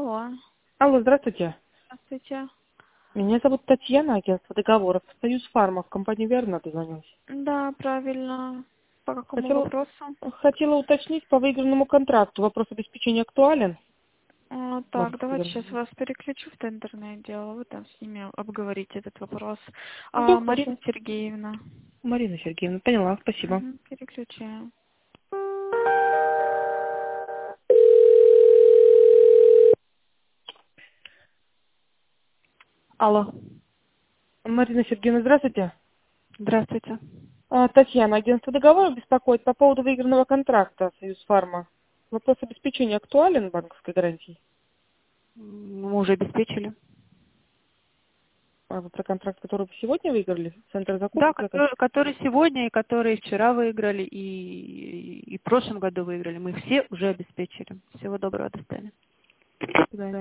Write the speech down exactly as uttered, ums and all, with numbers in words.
Алло. Алло, здравствуйте. Здравствуйте. Меня зовут Татьяна, агентство договоров. Союз Фарма, в компанию Верно дозвонилась. Да, правильно. По какому Хотела, вопросу? хотела уточнить по выигранному контракту. Вопрос обеспечения актуален? А, так, Банковской давайте сейчас гарантии. вас переключу в тендерное дело. Вы там с ними обговорите этот вопрос. Да, А, Марина хорошо. Сергеевна. Марина Сергеевна, поняла, спасибо. Угу, переключаем. Алло. Марина Сергеевна, здравствуйте. Здравствуйте. А, Татьяна, агентство договоров беспокоит по поводу выигранного контракта Союз Фарма. Вопрос обеспечения актуален банковской гарантии? Мы уже обеспечили. А вы про контракт, который вы сегодня выиграли? Центр Да, закупок это? который, который сегодня и который вчера выиграли, и, и в прошлом году выиграли. Мы все уже обеспечили. Всего доброго, до свидания.